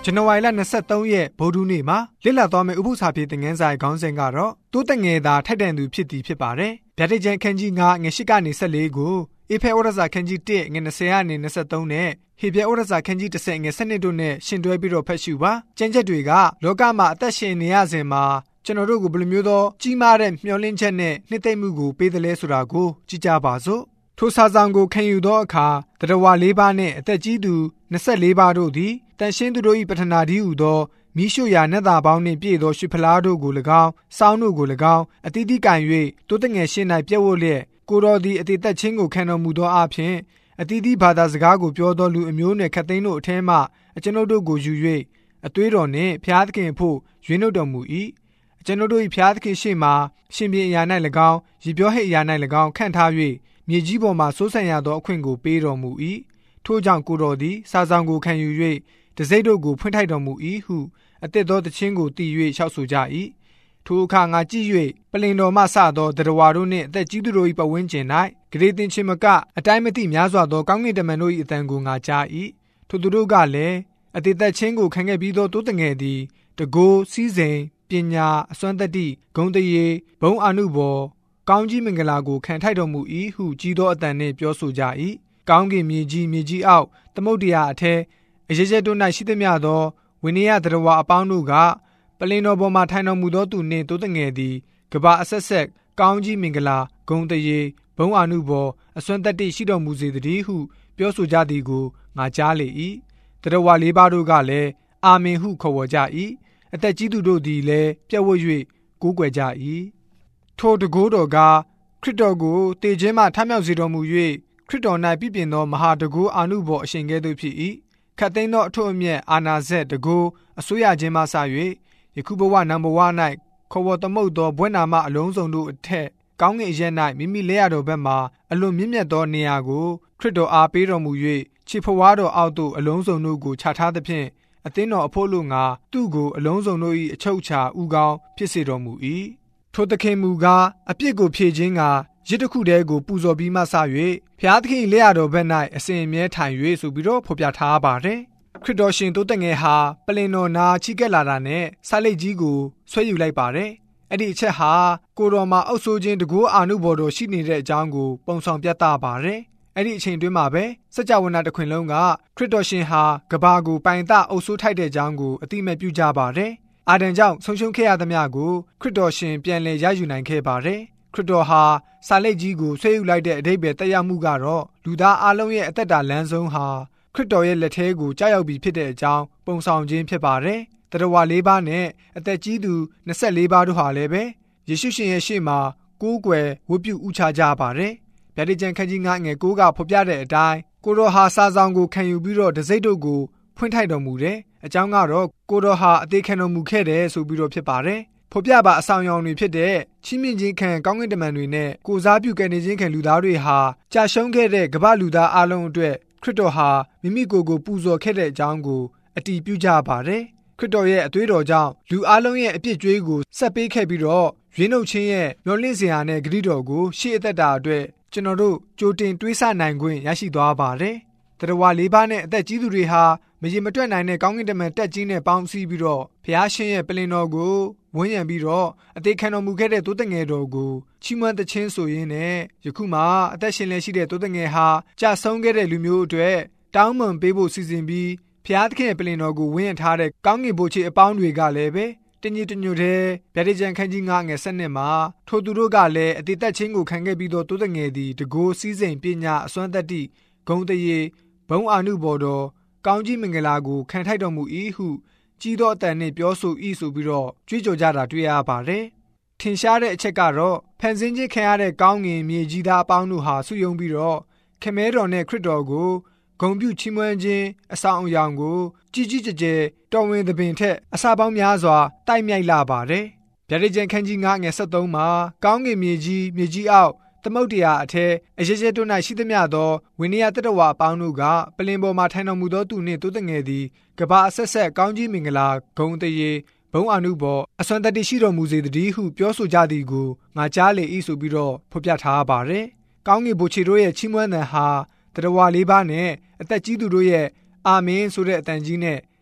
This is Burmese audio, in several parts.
ဇန်နဝါရီလ23ရက်ဗုဒ္ဓနေ့မှာလစ်လာသွားမယ့်ဥပုသ္စာပြေသင်ခန်းစာခေါင်းစဉ်ကတော့တိုးတက်ငယ်သာထိုက်တန်သူဖြစ်သည်ဖြစ်ပါတယ်။ဗျာဒိတ်ကျမ်းခန်းကြီး9ငွေ8ကနေ14ကိုအေဖဲဩရစာခန်းကြီး1ငွေ20ကနေ23နဲ့ဟေပြဲဩရစာခန်းကြီး10ငွေ12တို့နဲ့ရှင်တွဲပြီးတော့ဖတ်ရှုပါ။ကျမ်းချက်တွေကလောကမှာအသက်ရှင်နေရစဉ်မှာကျွန်တော်တို့ကိုဘယ်လိုမျိုးသောကြီးမားတဲ့မျှော်လင့်ချက်နဲ့နှစ်သိမ့်မှုကိုပေးတယ်လဲဆိုတာကိုကြည့်ကြပါစို့။ထိုစာဆောင်ကိုခံယူသောအခါတရဝ၄ပါးနှင့်အသက်ကြီးသူ24ပါးတို့သည်တန်ရှင်းသူတို့၏ပထနာတည်းဟူသောမိရှုရာနတ်သားပေါင်းနှင့်ပြည့်သောရွှေဖလားတို့ကို၎င်းစောင်းတို့ကို၎င်းအတိအတိကင်၍တိုးတက်ငယ်ရှင်း၌ပြည့်ဝလျက်ကိုတော်သည်အတိသက်ချင်းကိုခံတော်မူသောအဖြစ်အတိအတိဘာသာစကားကိုပြောသောလူအမျိုးအနွယ်ခတ်သိမ်းတို့အထက်မှအကျွန်ုပ်တို့ကိုယူ၍အသွေးတော်နှင့်ဖျားသခင်ဖို့ရွေးနှုတ်တော်မူ၏အကျွန်ုပ်တို့၏ဖျားသခင်ရှေ့မှရှင်ပြန်အရာ၌၎င်းရည်ပြောဟိတ်အရာ၌၎င်းခန့်ထား၍မြေကြီးပေါ်မှစိုးစံရသောအခွင့်ကိုပေးတော်မူ၏ထို့ကြောင့်ကိုတော်သည်စာဆောင်ကိုခံယူ၍တစိမ့်တို့ကိုဖွင့်ထိုက်တော်မူ၏ဟုအသက်သောတခြင်းကိုတည်၍လျှောက်ဆိုကြ၏ထိုအခါငါကြည့်၍ပလင်တော်မှစသောတရဝါတို့နှင့်အသက်ကြီးသူတို့၏ပဝန်းကျင်၌ဂရေတင်ချင်းမကအတိုင်းမသိများစွာသောကောင်းကင်တမန်တို့၏အသံကိုငါကြား၏ထိုသူတို့ကလည်းအသက်သက်ချင်းကိုခံခဲ့ပြီးသောတိုးတငယ်သည်တကိုးစည်းစိမ်ပညာအစွမ်းတတ္တိဂုဏ်တရေဘုံအာနုဘော်ကောင်းကြီးမင်္ဂလာကိုခံထိုက်တော်မူ၏ဟုကြီးသောအသံနှင့်ပြောဆိုကြ၏ကောင်းကင်မြေကြီးအောက်သမုဒ္ဒရာအထက်အရရက်တို့၌ရှိသမျှသောဝိနည်းတရဝါအပေါင်းတို့ကပလင်တော်ပေါ်မှထိုင်တော်မူသောသူနှင့်တိုးတငယ်သည်ကဘာအဆက်ဆက်ကောင်းကြီးမင်္ဂလာဂုဏ်တရေဘုံအာနုဘော်အစွမ်းတတ္တိရှိတော်မူစေတည်းဟုပြောဆိုကြသည်ကိုငါကြားလေ၏တရဝါ၄ပါးတို့ကလည်းအာမင်ဟုခေါ်ဝေါ်ကြ၏အသက်ကြီးသူတို့သည်လည်းပြတ်ဝတ်၍ကိုးကွယ်ကြ၏ထိုတကိုးတော်ကခရစ်တော်ကိုတေခြင်းမှထမြောက်စေတော်မူ၍ခရစ်တော်၌ပြည့်ပြည့်သောမဟာတကိုးအာနုဘော်အရှင်ကဲ့သို့ဖြစ်၏ခတ်သိမ်းသောအထွတ်အမြတ်အာနာဇက်တကိုးအစိုးရခြင်းမှစ၍ယခုဘဝနံဘဝ၌ခေါ်ဝေါ်သမုတ်သောဘွဲ့နာမအလုံးစုံတို့အထက်ကောင်းကင်အရက်၌မိမိလက်ရတော်ဘက်မှအလွန်မြင့်မြတ်သောနေရာကိုခရစ်တော်အားပေးတော်မူ၍ခြေဖွားတော်အောက်သို့အလုံးစုံတို့ကိုချထားသဖြင့်အသင်းတော်အဖို့လို့ငါသူ့ကိုအလုံးစုံတို့၏အချုပ်အခြာဥကောင်းဖြစ်စေတော်မူ၏ထိုသခင်မူကားအပြစ်ကိုဖြေခြင်းကရစ်တစ်ခုတည်းကိုပူဇော်ပြီးမှစ၍ဖျားသခင်လက်ရတော်ဘက်၌အစဉ်အမြဲထိုင်၍ဆိုပြီးတော့ဖော်ပြထားပါတယ်ခရစ်တော်ရှင်တိုးတက်ငယ်ဟာပလင်တော်နာချီကက်လာတာနဲ့ဆိုက်လိတ်ကြီးကိုဆွဲယူလိုက်ပါတယ်အဲ့ဒီအချက်ဟာကိုတော်မှာအုပ်ဆိုးခြင်းတကူအာနုဘော်တော်ရှိနေတဲ့အကြောင်းကိုပုံဆောင်ပြသပါတယ်အဲ့ဒီအချိန်တွင်းမှာပဲစကြဝဠာတစ်ခွင်လုံးကခရစ်တော်ရှင်ဟာကဘာကိုပိုင်တအုပ်ဆိုးထိုက်တဲ့အကြောင်းကိုအတိအမဲ့ပြုကြပါတယ်အာဒံကြောင့်ဆုံးရှုံးခဲ့ရသမျှကိုခရစ်တော်ရှင်ပြန်လည်ရယူနိုင်ခဲ့ပါတယ်ခရစ်တော်ဟာစာလိတ်ကြီးကိုဆွဲယူလိုက်တဲ့အဓိပ္ပာယ်တက်ရောက်မှုကတော့လူသားအလုံးရဲ့အသက်တာလမ်းဆုံးဟာခရစ်တော်ရဲ့လက်ထဲကိုကြားရောက်ပြီးဖြစ်တဲ့အကြောင်းပုံဆောင်ခြင်းဖြစ်ပါတယ်တရဝါ၄ပါးနဲ့အသက်ကြီးသူ24ပါးတို့ဟာလည်းပဲယေရှုရှင်ရဲ့ရှေ့မှာကိုးကွယ်ဝတ်ပြုဥချကြပါတယ်ဗျာဒိတ်ကျမ်းခန်းကြီး9ငယ်9ကဖော်ပြတဲ့အတိုင်းကိုတော်ဟာစာဆောင်ကိုခံယူပြီးတော့တစိမ့်တို့ကိုဖွင့်ထိုက်တော်မူတယ်အကြောင်းကတော့ကိုတော်ဟာအသေးခံတော်မူခဲ့တယ်ဆိုပြီးတော့ဖြစ်ပါတယ်ဖော်ပြပါအဆောင်အယောင်တွေဖြစ်တဲ့ချီးမြှင့်ခြင်းခံကောင်းကင်တမန်တွေနဲ့ကိုစားပြုကယ်နေခြင်းခံလူသားတွေဟာကြာရှုံးခဲ့တဲ့ကမ္ဘာလူသားအလုံးအတွက်ခရစ်တော်ဟာမိမိကိုယ်ကိုပူဇော်ခဲ့တဲ့အကြောင်းကိုအတည်ပြုကြပါတယ်ခရစ်တော်ရဲ့အသွေးတော်ကြောင့်လူအလုံးရဲ့အပြစ်ကြွေးကိုဆက်ပေးခဲ့ပြီးတော့ရွေးနှုတ်ခြင်းရဲ့မျှော်လင့်စရာနဲ့ဂရုတော်ကိုရှေ့အသက်တာအတွက်ကျွန်တော်တို့ကြိုတင်တွေးဆနိုင်ခွင့်ရရှိသွားပါတယ်တရဝါ၄ပါးနဲ့အသက်ကြီးသူတွေဟာမရေမတွက်နိုင်တဲ့ကောင်းကင်တမန်တက်ကြီးနဲ့ပေါင်းစည်းပြီးတော့ဘုရားရှင်ရဲ့ပလင်တော်ကိုဝန်းရံပြီးတော့အသေးခံတော်မူခဲ့တဲ့တိုးတက်ငယ်တော်ကိုချီးမွမ်းသခြင်းဆိုရင်းနဲ့ယခုမှအသက်ရှင်လျက်ရှိတဲ့တိုးတက်ငယ်ဟာကြာဆုံးခဲ့တဲ့လူမျိုးအတွက်တောင်းပန်ပေးဖို့စီစဉ်ပြီးဘုရားသခင်ရဲ့ပလင်တော်ကိုဝန်းရံထားတဲ့ကောင်းကင်ဘိုးချေအပေါင်းတွေကလည်းပဲတညီတညွတ်တဲ့ဗျာဒိတ်ကျမ်းခန်းကြီး9ငယ်7မှာထိုသူတို့ကလည်းအသေးသက်ချင်းကိုခံခဲ့ပြီးတော့တိုးတက်ငယ်သည်တကိုးစည်းစိမ်ပညာအစွမ်းတတ္တိဂုဏ်တရေဘုံအာနုဘော်တော်ကောင်းကြီးမင်္ဂလာကိုခံထိုက်တော်မူ၏ဟုကြီးသောအတန်နဲ့ပြောဆို၏ဆိုပြီးတော့ကြွေးကြော်ကြတာတွေ့ရပါတယ်ထင်ရှားတဲ့အချက်ကတော့ဖန်ဆင်းခြင်းခံရတဲ့ကောင်းငင်မြေကြီးသားအပေါင်းတို့ဟာစုယုံပြီးတော့ခမဲတော်နဲ့ခရစ်တော်ကိုဂုဏ်ပြုချီးမွမ်းခြင်းအဆောင်အယောင်ကိုကြီးကြီးကျယ်ကျယ်တော်ဝင်သဘင်ထက်အစာပေါင်းများစွာတိုက်မြိုက်လာပါတယ်ဗျာဒိတ်ကျမ်းခန်းကြီး9ငယ်73မှာကောင်းငင်မြေကြီးအောက်သမုဒ္ဒရာအထက်အရရက်တို့၌ရှိသမျှသောဝိနည်းတတဝါအပေါင်းတို့ကပလင်ပေါ်မှထိုင်တော်မူသောသူနှင့်တိုးတက်ငယ်သည်ကဘာအဆက်ဆက်ကောင်းကြီးမင်္ဂလာဂုဏ်တရေဘုံအာနုဘော်အစွမ်းတတ္တိရှိတော်မူစေတည်းဟုပြောဆိုကြသည်ကိုငါကြားလေ၏ဆိုပြီးတော့ဖော်ပြထားပါတယ်ကောင်းကင်ဘိုချေတို့ရဲ့ချီးမွမ်းသံဟာတရဝါ၄ပါးနဲ့အသက်ကြီးသူတို့ရဲ့အာမင်ဆိုတဲ့အတန်ကြီးနဲ့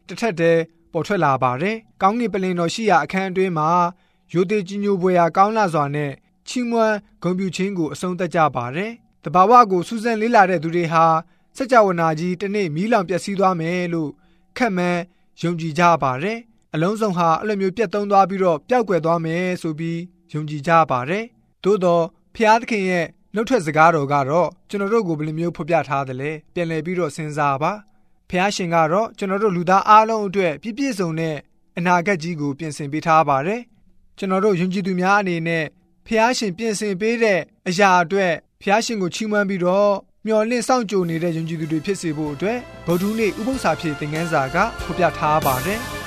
တစ်ထက်တည်းပေါ်ထွက်လာပါတယ်။ကောင်းကင်ပလင်တော်ရှိရာအခန်းအတွင်းမှာရိုသေကြီးညိုပွေရာကောင်းလာစွာနဲ့ချီးမွမ်းဂုဏ်ပြုခြင်းကိုအဆုံးသတ်ကြပါတယ်။တဘာဝကိုစူးစမ်းလေ့လာတဲ့သူတွေဟာစัจ java နာကြီးတစ်နေ့မီးလောင်ပျက်စီးသွားမယ်လို့ခန့်မှန်းယုံကြည်ကြပါတယ်။အလုံးစုံဟာအဲ့လိုမျိုးပြတ်သုံးသွားပြီးတော့ပျောက်ကွယ်သွားမယ်ဆိုပြီးယုံကြည်ကြပါတယ်။သို့တော့ဖျားသခင်ရဲ့နှုတ်ထွက်စကားတော်ကတော့ကျွန်တော်တို့ကိုဘယ်လိုမျိုးဖော်ပြထားသလဲပြန်လည်ပြီးတော့စဉ်းစားပါ။ဖျားရှင်ကတော့ကျွန်တော်တို့လူသားအားလုံးအတွက်ပြည့်ပြည့်စုံတဲ့အနာဂတ်ကြီးကိုပြင်ဆင်ပေးထားပါတယ်။ကျွန်တော်တို့ယုံကြည်သူများအနေနဲ့ဖျားရှင်ပြင်ဆင်ပေးတဲ့အရာအတွက်ဖျားရှင်ကိုချီးမွမ်းပြီးတော့မျှော်လင့်စောင့်ကြိုနေတဲ့ယုံကြည်သူတွေဖြစ်စေဖို့အတွက်ဗုဒ္ဓနေ့ဥပုသ္စာဖြစ်သင်ခန်းစာကဖော်ပြထားပါတယ်။